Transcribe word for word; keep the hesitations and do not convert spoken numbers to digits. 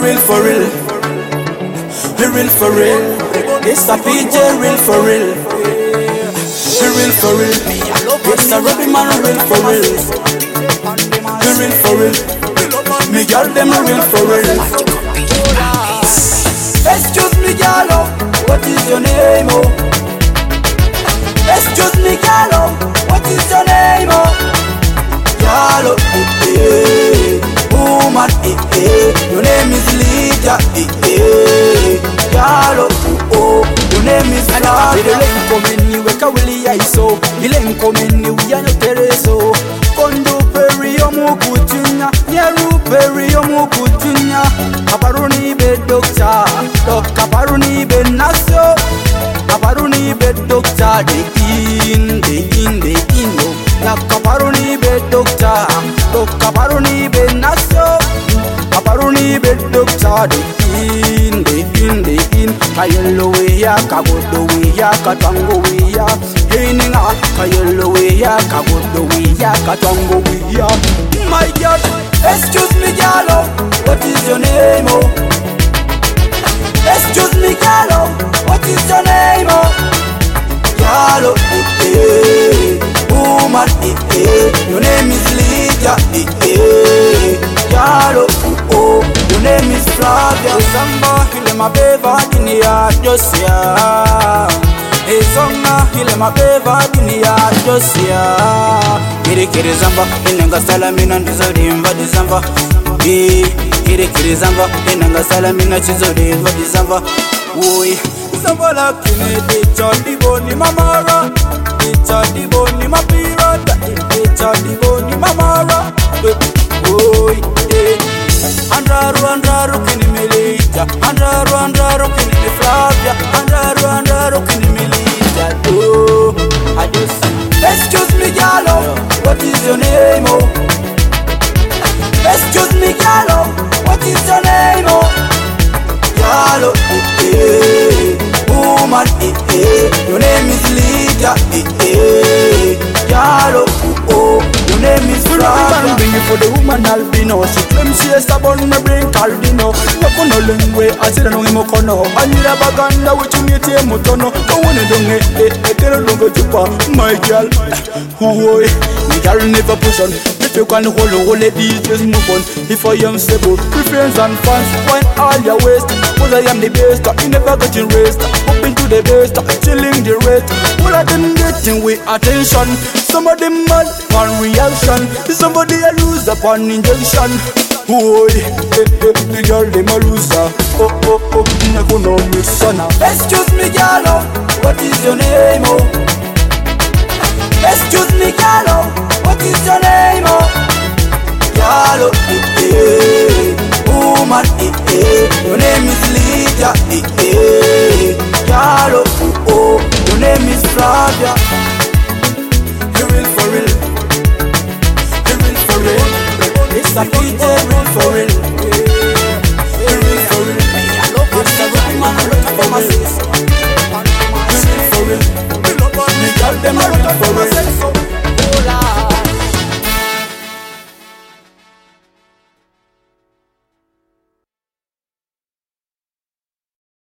real for real. He real for real. It's a P J real for real. He real for real. It's a Ruby man real for real. He real for real. Me girl them real for real. Excuse me, girl, what is your name? Oh, excuse me, girl, what is your name? Oh, girl, eh, eh, woman, eh, eh, your name is Lydia, eh, eh, girl, oh, your name is Flavia. Ile nkomeni weka wili ya iso, ile nkomeni uyanyo tereso. Kondo peri yomu kutunya, nyeru peri yomu kutunya. Kaparuni be doctor, dok kaparuni be naso. Kaparuni be doctor, de in, de in, de in, no. Ya kaparuni be doctor, dok kaparuni be naso. Kaparuni be doctor, de in, de in, de in. Kayelo we ya, kagodo we ya, katango we ya. Hininga, kayelo we ya, kagodo we ya, katango we ya. My God, excuse me, girl, what is your name? Oh, excuse me, girl, what is your name? Oh, girl, eh, eh, woman, eh, eh, your name is Lydia, eh, eh, girl, oh, your name is Flavia. Samba, ile mabeva dunia Josia. Ezonga, ile mabeva dunia Josia. Kiri kiri zamba, inanga salamina ndizorimba dizamba. Kiri kiri zamba, inanga salamina chizorimba dizamba. Oi, zamba lakini dicha divoni mamara. Dicha divoni mapirata, dicha divoni mamara. Oi, eh. Andraru andraru kini milija, andraru andraru kini mi Flavia, andraru andraru kini milija. Oh, I just excuse me, girl, what is your name? Oh, excuse me, girl, what is your name? Oh, girl, eh, eh, woman, eh, eh, your name is Lydia, eh, eh, girl, oh, your name is Flavia. Bring it for the woman albino. She claims she is stubborn, me brain cardino. No kono lengwe, asira no imo kono. Anira baganda, which you need to motono. Go on and don't get it, I can't look at you, my girl. Whoa, me girl never push on. If you can hold on, hold it, just move on. If I am stable, with friends and fans, wine all your waist. Cause I am the best, you never getting raised. Up into the best, chilling the rest. All of them getting with attention. Some of them mad, one reaction. Somebody a lose upon injection. Boy, eh, eh, the girl them a loser. Oh, oh, oh, never know me son. Excuse me, girl, what is your name? Oh, excuse me, girl, what is your name? Oh, girl, eh, eh, woman, eh, eh, your name is Lydia, eh, eh, girl, oh, your name is Flavia. You real for real, you real for real. It's a P J real for real, you real for real. It's a Ruby man real for real, you real for real. Me girl them a real